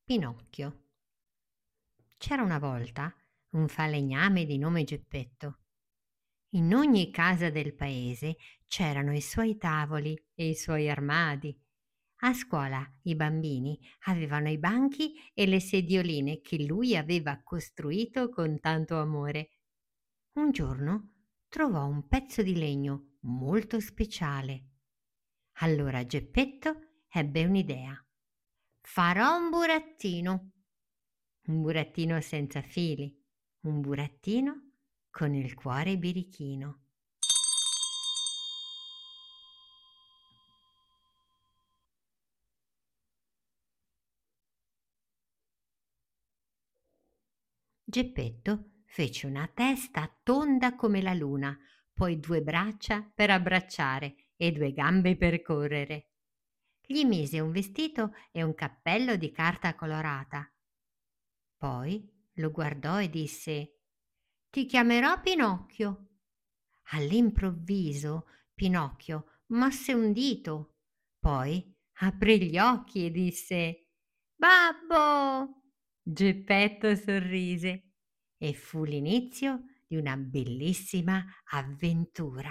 Pinocchio. C'era una volta un falegname di nome Geppetto. In ogni casa del paese c'erano i suoi tavoli e i suoi armadi. A scuola i bambini avevano i banchi e le sedioline che lui aveva costruito con tanto amore. Un giorno trovò un pezzo di legno molto speciale. Allora Geppetto ebbe un'idea. Farò un burattino senza fili, un burattino con il cuore birichino. Geppetto fece una testa tonda come la luna, poi 2 braccia per abbracciare e 2 gambe per correre. Gli mise un vestito e un cappello di carta colorata. Poi lo guardò e disse: Ti chiamerò Pinocchio. All'improvviso Pinocchio mosse un dito, poi aprì gli occhi e disse: Babbo! Geppetto sorrise e fu l'inizio di una bellissima avventura.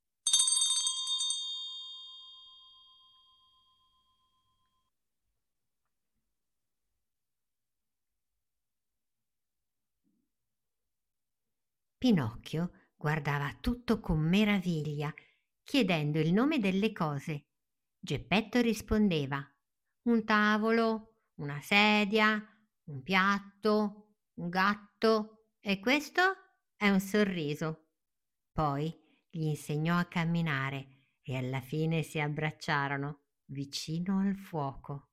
Pinocchio guardava tutto con meraviglia, chiedendo il nome delle cose. Geppetto rispondeva: un tavolo, una sedia, un piatto, un gatto e questo è un sorriso. Poi gli insegnò a camminare e alla fine si abbracciarono vicino al fuoco.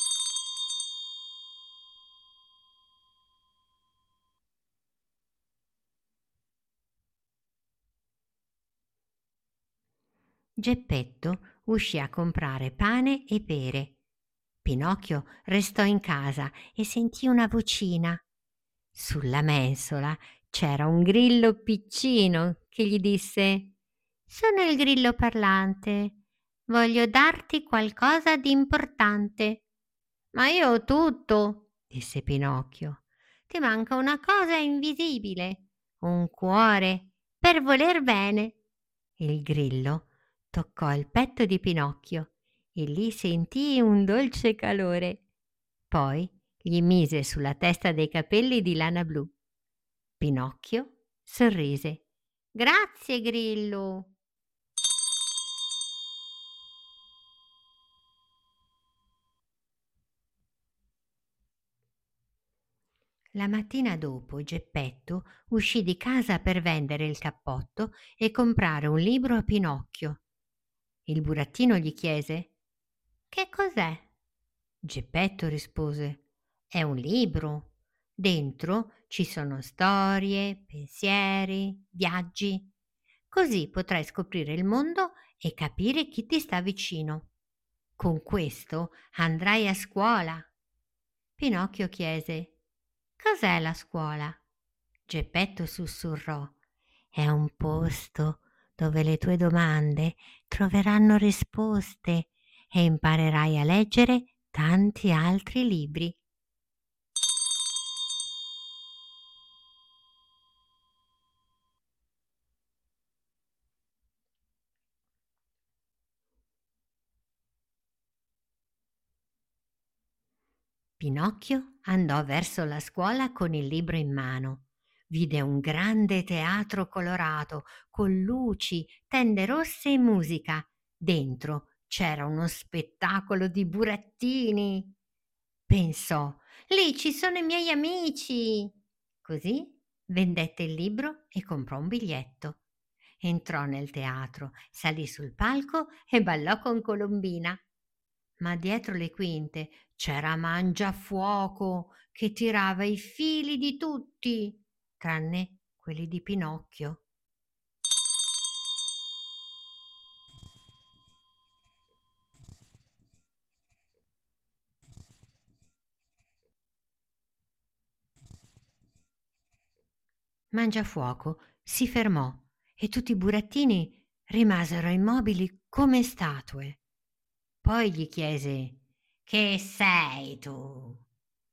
Geppetto uscì a comprare pane e pere. Pinocchio restò in casa e sentì una vocina. Sulla mensola c'era un grillo piccino che gli disse: Sono il grillo parlante. Voglio darti qualcosa di importante. Ma io ho tutto, disse Pinocchio. Ti manca una cosa invisibile, un cuore, per voler bene. Il grillo toccò il petto di Pinocchio e lì sentì un dolce calore. Poi gli mise sulla testa dei capelli di lana blu. Pinocchio sorrise. Grazie, grillo. La mattina dopo Geppetto uscì di casa per vendere il cappotto e comprare un libro a Pinocchio. Il burattino gli chiese: Che cos'è? Geppetto rispose: È un libro. Dentro ci sono storie, pensieri, viaggi. Così potrai scoprire il mondo e capire chi ti sta vicino. Con questo andrai a scuola. Pinocchio chiese: Cos'è la scuola? Geppetto sussurrò: È un posto dove le tue domande troveranno risposte e imparerai a leggere tanti altri libri. Pinocchio andò verso la scuola con il libro in mano. Vide un grande teatro colorato con luci, tende rosse e musica. Dentro c'era uno spettacolo di burattini. Pensò: lì ci sono i miei amici. Così vendette il libro e comprò un biglietto. Entrò nel teatro, salì sul palco e ballò con Colombina. Ma dietro le quinte c'era Mangiafuoco che tirava i fili di tutti, tranne quelli di Pinocchio. Mangiafuoco si fermò e tutti i burattini rimasero immobili come statue. Poi gli chiese: Che sei tu?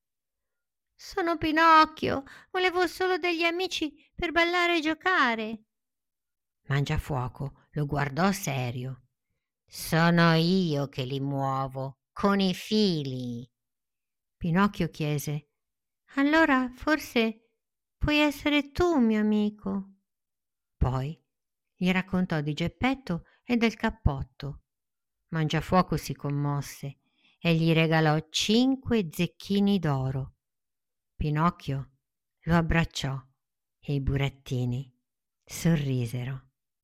Sono Pinocchio, volevo solo degli amici per ballare e giocare. Mangiafuoco lo guardò serio. Sono io che li muovo, con i fili. Pinocchio chiese: allora forse puoi essere tu mio amico. Poi gli raccontò di Geppetto e del cappotto. Mangiafuoco si commosse e gli regalò 5 zecchini d'oro. Pinocchio lo abbracciò e i burattini sorrisero.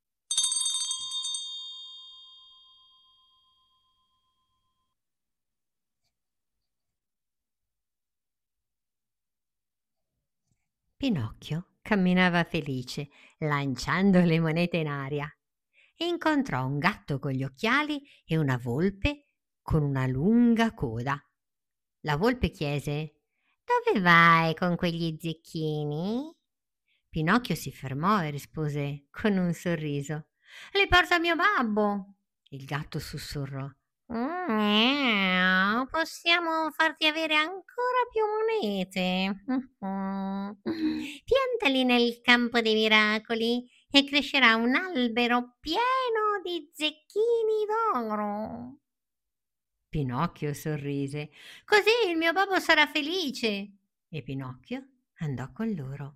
Pinocchio camminava felice, lanciando le monete in aria, e incontrò un gatto con gli occhiali e una volpe con una lunga coda. La volpe chiese: dove vai con quegli zecchini? Pinocchio si fermò e rispose con un sorriso: li porta mio babbo. Il gatto sussurrò: possiamo farti avere ancora più monete. Piantali nel campo dei miracoli e crescerà un albero pieno di zecchini d'oro. Pinocchio sorrise: così il mio babbo sarà felice. E Pinocchio andò con loro.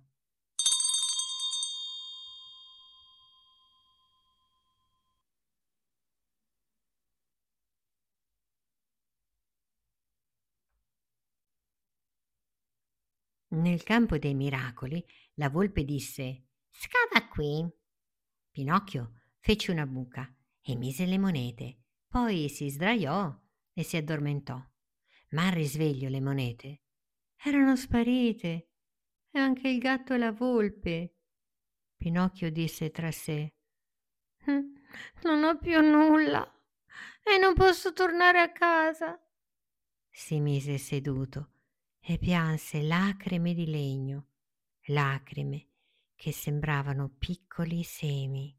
Nel campo dei miracoli la volpe disse: scava qui. Pinocchio fece una buca e mise le monete, poi si sdraiò e si addormentò. Ma al risveglio le monete erano sparite, e anche il gatto e la volpe. Pinocchio disse tra sé: "Mm, non ho più nulla e non posso tornare a casa." Si mise seduto e pianse lacrime di legno, lacrime che sembravano piccoli semi.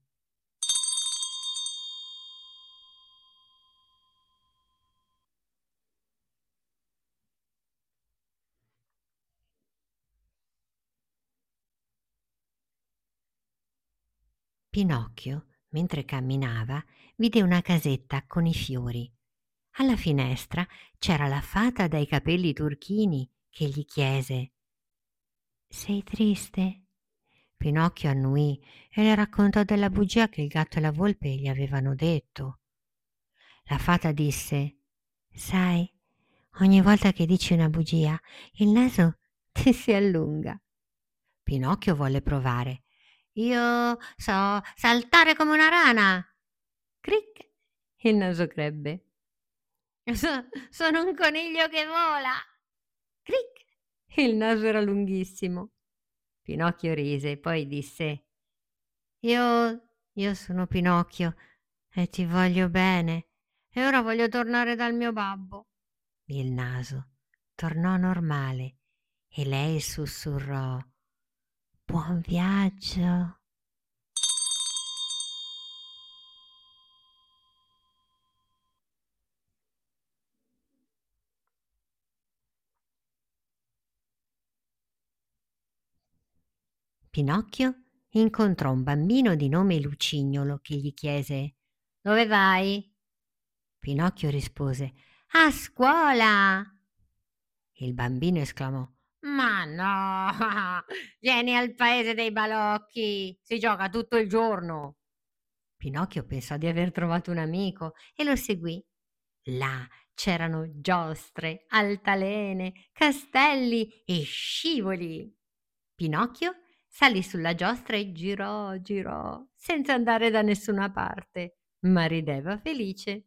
Pinocchio, mentre camminava, vide una casetta con i fiori. Alla finestra c'era la fata dai capelli turchini che gli chiese: sei triste? Pinocchio annuì e le raccontò della bugia che il gatto e la volpe gli avevano detto. La fata disse: sai, ogni volta che dici una bugia, il naso ti si allunga. Pinocchio volle provare. Io so saltare come una rana. Cric! Il naso crebbe. Sono un coniglio che vola. Cric! Il naso era lunghissimo. Pinocchio rise, poi disse: io sono Pinocchio e ti voglio bene e ora voglio tornare dal mio babbo. Il naso tornò normale e lei sussurrò: buon viaggio. Pinocchio incontrò un bambino di nome Lucignolo che gli chiese: dove vai? Pinocchio rispose: a scuola. Il bambino esclamò: ma no, vieni al paese dei balocchi, si gioca tutto il giorno. Pinocchio pensò di aver trovato un amico e lo seguì. Là c'erano giostre, altalene, castelli e scivoli. Pinocchio salì sulla giostra e girò, girò, senza andare da nessuna parte, ma rideva felice.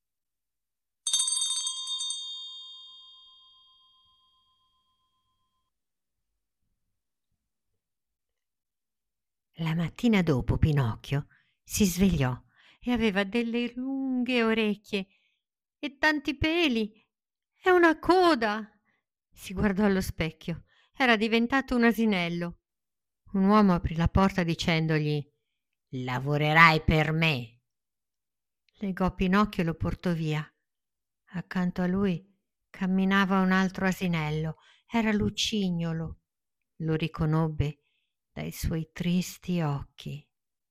La mattina dopo Pinocchio si svegliò e aveva delle lunghe orecchie e tanti peli e una coda. Si guardò allo specchio. Era diventato un asinello. Un uomo aprì la porta dicendogli: lavorerai per me. Legò Pinocchio e lo portò via. Accanto a lui camminava un altro asinello. Era Lucignolo. Lo riconobbe dai suoi tristi occhi.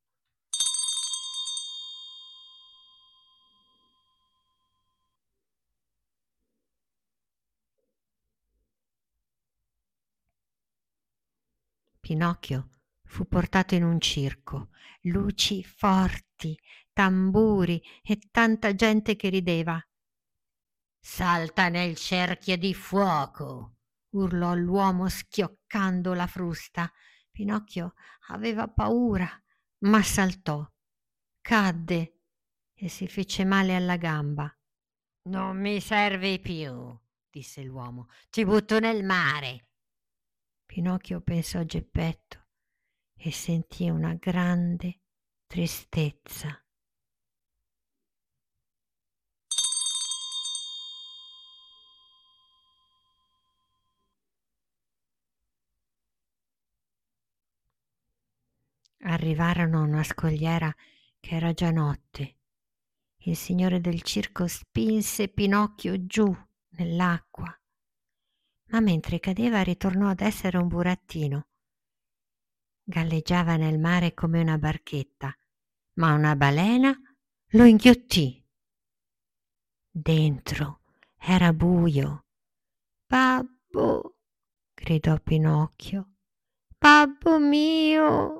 Pinocchio fu portato in un circo, luci forti, tamburi e tanta gente che rideva. Salta nel cerchio di fuoco, urlò l'uomo schioccando la frusta. Pinocchio aveva paura, ma saltò, cadde e si fece male alla gamba. Non mi servi più, disse l'uomo, ti butto nel mare. Pinocchio pensò a Geppetto e sentì una grande tristezza. Arrivarono a una scogliera che era già notte. Il signore del circo spinse Pinocchio giù nell'acqua, ma mentre cadeva ritornò ad essere un burattino. Galleggiava nel mare come una barchetta, ma una balena lo inghiottì. Dentro era buio. Babbo, gridò Pinocchio. Babbo mio.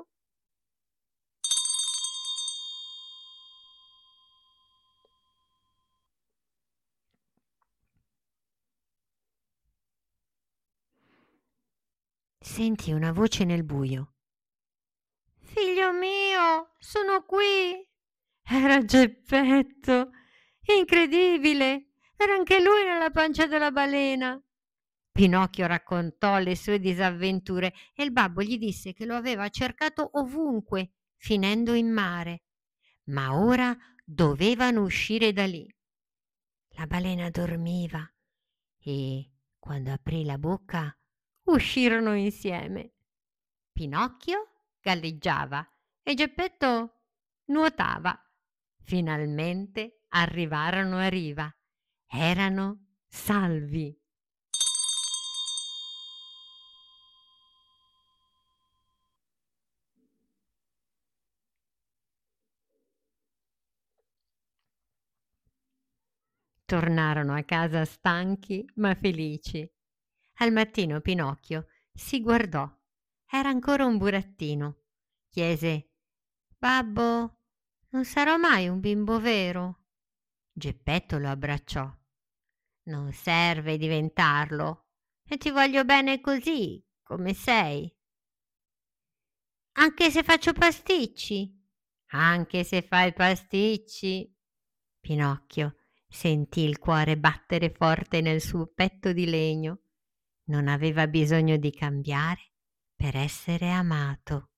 Sentì una voce nel buio. Figlio mio, sono qui. Era Geppetto. Incredibile! Era anche lui nella pancia della balena. Pinocchio raccontò le sue disavventure e il babbo gli disse che lo aveva cercato ovunque, finendo in mare. Ma ora dovevano uscire da lì. La balena dormiva e, quando aprì la bocca, uscirono insieme. Pinocchio galleggiava e Geppetto nuotava. Finalmente arrivarono a riva. Erano salvi. Tornarono a casa stanchi ma felici. Al mattino Pinocchio si guardò. Era ancora un burattino. Chiese: Babbo, non sarò mai un bimbo vero? Geppetto lo abbracciò. Non serve diventarlo. E ti voglio bene così, come sei. Anche se faccio pasticci? Anche se fai pasticci. Pinocchio sentì il cuore battere forte nel suo petto di legno. Non aveva bisogno di cambiare per essere amato.